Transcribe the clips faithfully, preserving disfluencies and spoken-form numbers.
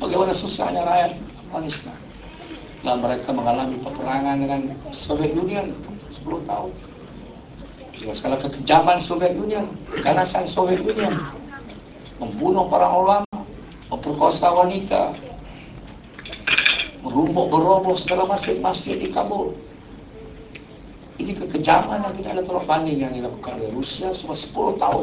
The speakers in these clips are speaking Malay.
bagaimana susahnya rakyat Afghanistan setelah mereka mengalami peperangan dengan Soviet Union sepuluh tahun. Segala kekejaman Soviet Union, keganasan Soviet Union, membunuh para ulama, memperkosa wanita, merumbuk beroboh segala masjid-masjid di Kabul. Ini kekejaman yang tidak ada tolak banding yang dilakukan oleh Rusia selama sepuluh tahun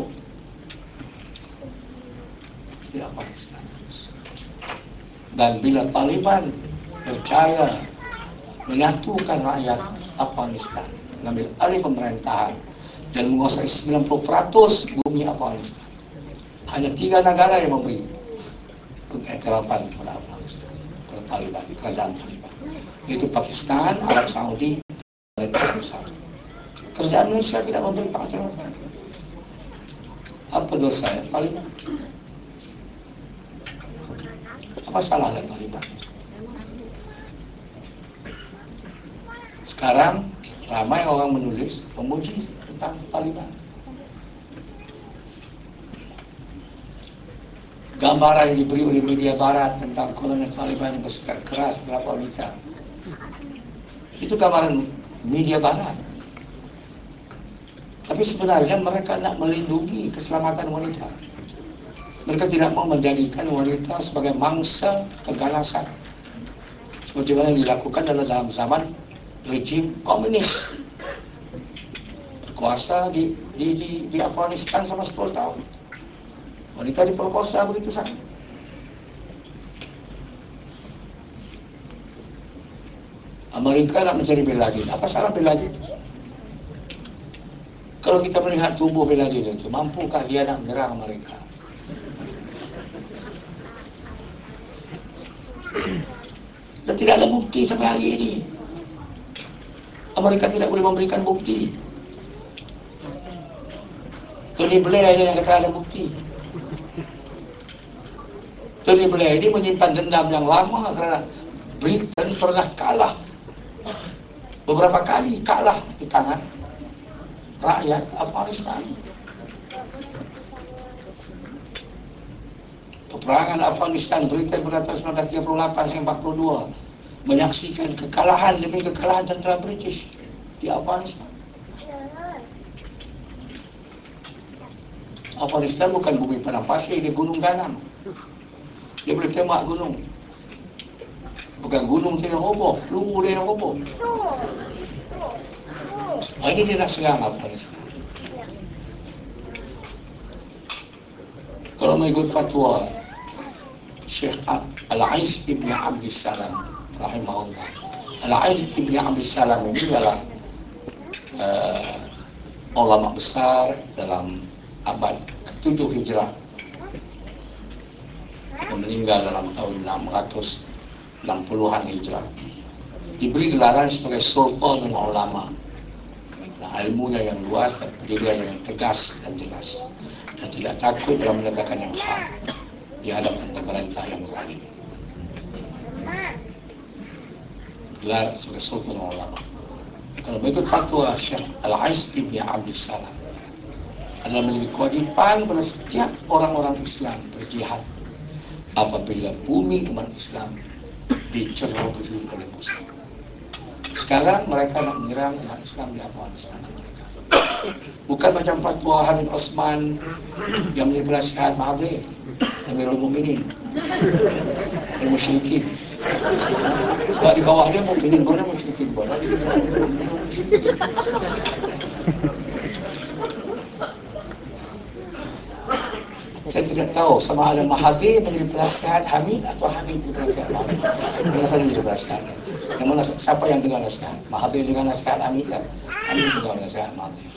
di Afghanistan. Dan bila Taliban berjaya menyatukan rakyat Afghanistan, mengambil alih pemerintahan dan menguasai sembilan puluh peratus bumi Afghanistan, hanya tiga negara yang memberi pengiktirafan kepada Afghanistan, kepada Taliban, kerajaan Taliban, yaitu Pakistan, Arab Saudi, dan Indonesia. Kerajaan Indonesia tidak memberi pengiktirafan. Apa dosa ya Taliban? Apa salahnya Taliban? Sekarang ramai orang menulis memuji tentang Taliban. Gambaran yang diberi oleh media barat tentang kolonial Taliban yang bersikap keras terhadap wanita, itu gambaran media barat. Tapi sebenarnya mereka nak melindungi keselamatan wanita. Mereka tidak mau menjadikan wanita sebagai mangsa keganasan seperti mana yang dilakukan dalam zaman rejim komunis berkuasa di, di, di, di Afghanistan selama sepuluh tahun. Wanita diperkosa begitu saja. Amerika nak mencari Bin Laden. Apa salah Bin Laden? Kalau kita melihat tubuh Bin Laden itu, mampukah dia nak menyerang Amerika? Dan tidak ada bukti sampai hari ini. Amerika tidak boleh memberikan bukti. Tony Blair ini yang kata ada bukti. Tony Blair ini menyimpan dendam yang lama kerana Britain pernah kalah beberapa kali kalah di tangan rakyat Afghanistan. Peperangan Afghanistan Britain pada tahun seribu sembilan ratus tiga puluh lapan sampai empat puluh dua menyaksikan kekalahan demi kekalahan tentera British di Afghanistan. Afghanistan bukan bumi padang pasir, dia gunung ganam. Dia boleh tembak gunung. Bukan gunung dia yang roboh, peluru dia yang roboh. Oh, ini dia nak serang Afghanistan. Kalau mengikut fatwa Syekh Al-Aiz Ibn Abdus Salam rahimahullah, Al-Aiz Ibn Abdus Salam ini adalah uh, ulama besar dalam abad ketujuh Hijrah yang meninggal dalam tahun enam ratus enam puluhan Hijrah. Diberi gelaran sebagai Sultan Ulama. Nah, ilmunya yang luas dan pendiriannya yang tegas dan jelas, dan tidak takut dalam menyatakan yang hak di hadapan pemerintah yang zalim. Gelar sebagai Sultan Ulama. Kalau mengikut fatwa Syekh Al-Aiz Ibn Abdus Salam, adalah menjadi kewajipan pada setiap orang-orang Islam berjihad apabila bumi umat Islam dicerobohi oleh musuh. Sekarang mereka nak menyerang umat Islam di Afghanistan Amerika. Bukan macam fatwa Hamid Osman yang menjadi penasihat Mahathir, Amirul Mukminin, al-musyrikin. Sebab di bawah dia mukminin mana, musyrikin mana, di bawah musyrikin. Saya tidak tahu sama ada Mahathir menjadi penasihat Hamid atau Hamid menjadi penasihat Mahathir. Mana saja jadi penasihat. Yang mana, siapa yang dengar nasihat? Mahathir dengar nasihat Hamid kan? Hamid dengar nasihat Mahathir.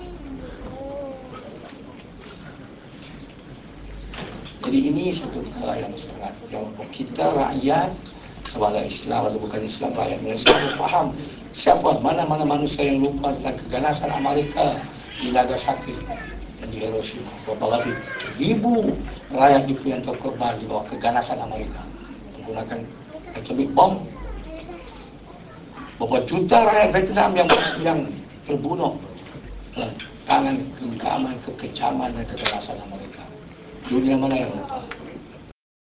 Jadi ini satu perkara yang sangat, yang kita rakyat sebagai Islam atau bukan Islam, rakyat Malaysia harus faham siapa, mana-mana manusia yang lupa tentang keganasan Amerika di Nagasaki dan di Hiroshima. Berapa ribu rakyat yang terkorban di bawah keganasan Amerika menggunakan atomic bomb. Berapa juta rakyat Vietnam yang yang terbunuh dalam tangan genggaman, kekejaman dan keganasan Amerika. Dunia mana yang lupa?